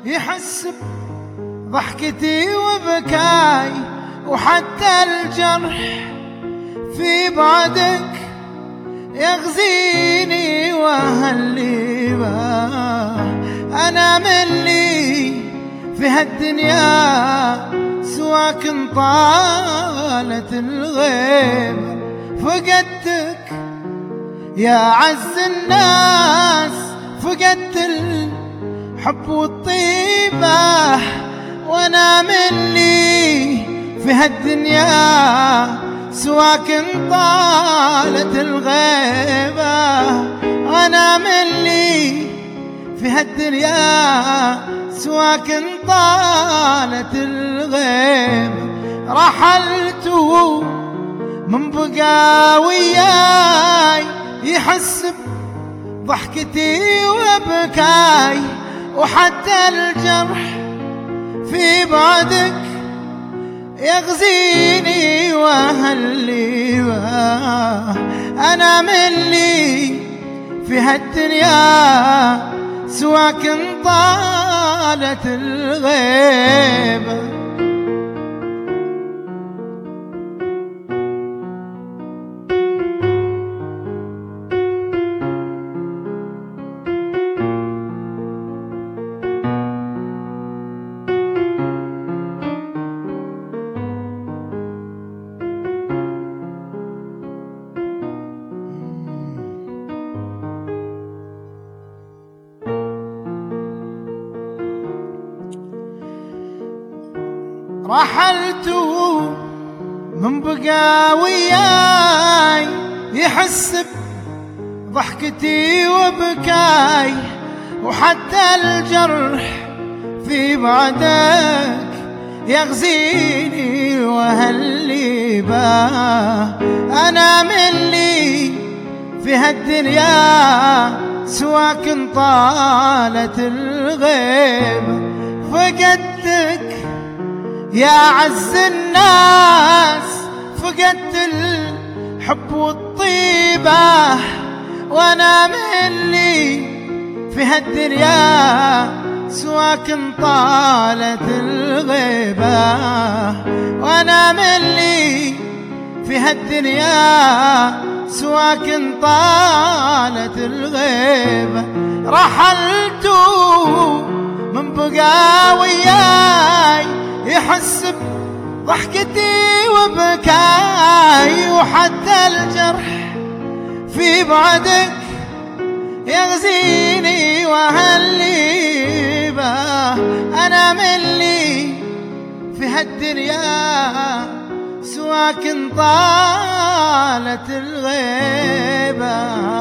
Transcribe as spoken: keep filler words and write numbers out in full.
يحس بضحكتي وبكاي، وحتى الجرح في بعدك يغزيني وهاللي باه. أنا ملي في هالدنيا سواك طالت الغيبة، فقدتك يا عز الناس، فقدت الحب والطيبة. وانا ملي في هالدنيا سواك طالت الغيبة، انا ملي في هالدنيا سواك طالت الغيبة. رحلت من بقى وياي يحس بضحكتي وبكاي، وحتى الجرح في بعدك يغزيني وهاللي باه. أنا ملي في هالدنيا سواك طالت الغيبة. رحلت من بقى وياي يحس بضحكتي وبكاي، وحتى الجرح في بعدك يغزيني وهاللي باه. أنا ملي في هالدنيا سواك طالت الغيبة، فقدتك يا عز الناس، فقدت الحب والطيبة. وانا ملي في هالدنيا سواك طالت الغيبة، وانا ملي في هالدنيا سواك طالت الغيبة. رحلت من بقى وياي يحس بضحكتي وبكاي، وحتى الجرح في بعدك يغزيني وهاللي باه. أنا ملي في هالدنيا سواك طالت الغيبة.